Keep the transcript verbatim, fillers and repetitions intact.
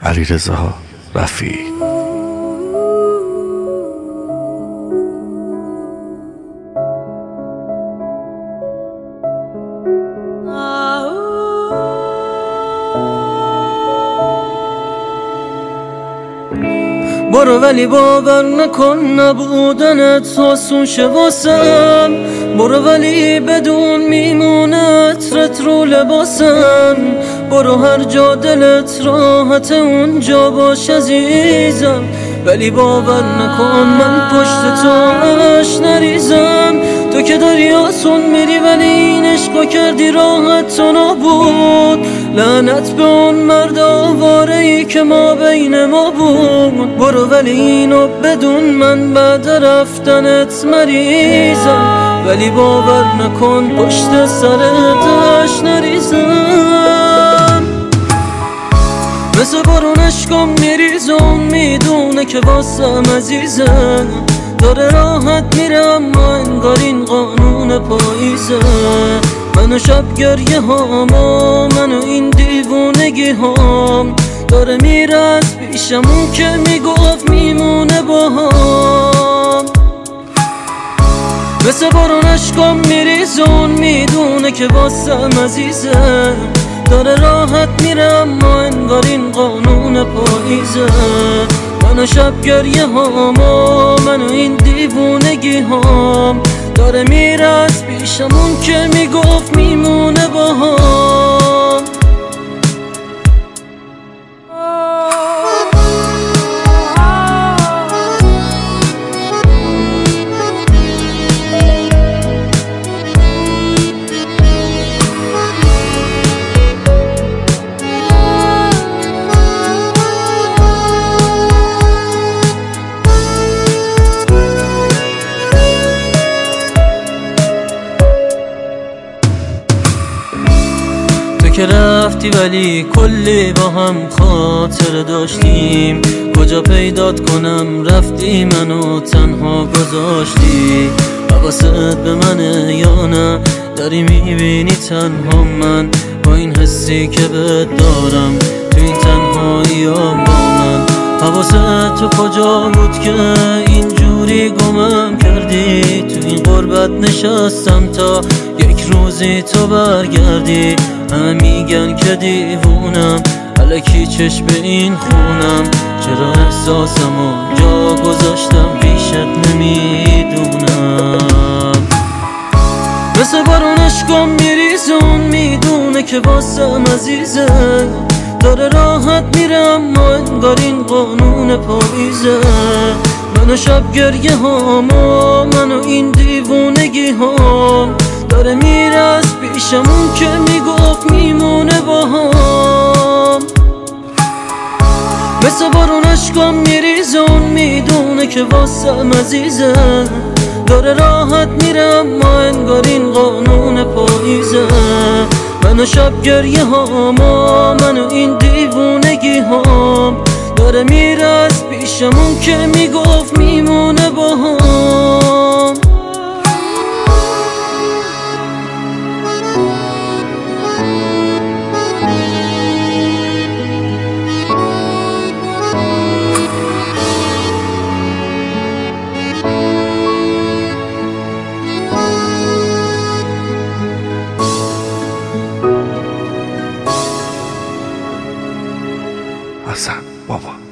علیرضا رفیعی. برو ولی باور نکن نبودنت آسون شه واسم. برو ولی بدون میمونه عطرت رو لباسم. برو هر جا دلت راحت اونجا باش عزیزم، ولی باور نکن من پشت تو آش نریزم. تو که داری آسون میری ولی این عشقو کردی راحت تو نبود. لعنت به اون مرد آواره ای که ما بین ما بود. برو ولی اینو بدون من بعد رفتنت مریضم، ولی باور نکن پشت سرت آش نریزم. مثل بارون عشقم میریزم، میدونه که واسم عزیزه. داره راحت میره اما انگار این قانون پاییزه. منو شب گریه هام و منو این دیوونگی هام. داره میره از پیشمون که میگفت میمونه با هم. مثل بارون عشقم میریزون، میدونه که واسم عزیزه. داره راحت میره اما انگار این قانون پاییزه. منو شب گریه هام و منو این دیوونگی هام. داره میره از پیشمون که میگفت میمونه با هم. که رفتی ولی کلی با هم خاطر داشتیم. کجا پیدات کنم رفتی منو تنها گذاشتی. حواست به منه یا نه؟ داری میبینی تنها من با این حسی که بهت دارم تو این تنهایی با من. حواست تو کجا بود که اینجوری گمم کردی؟ تو این غربت نشستم تا یک روزی تو برگردی. همه میگن که دیوونم، الکی چشم به این خونم. چرا احساسمو جا گذاشتم پیشت نمیدونم. مثل بارون عشقم میریزون، میدونه که واسم عزیزه. داره راحت میره اما انگار این قانون پاییزه. منو شب گریه هام و منو این دیوونگی هام. داره میره از پیشمون که میگفت میمونه با هم. مثل بارون عشقم میریزون، میدونه که واسم عزیزه. داره راحت میره اما انگار این قانون پاییزه. منو شب گریه هام و منو این دیوونگی هام. داره میره از پیشمون که میگفت میمونه با هم. حسن بابا.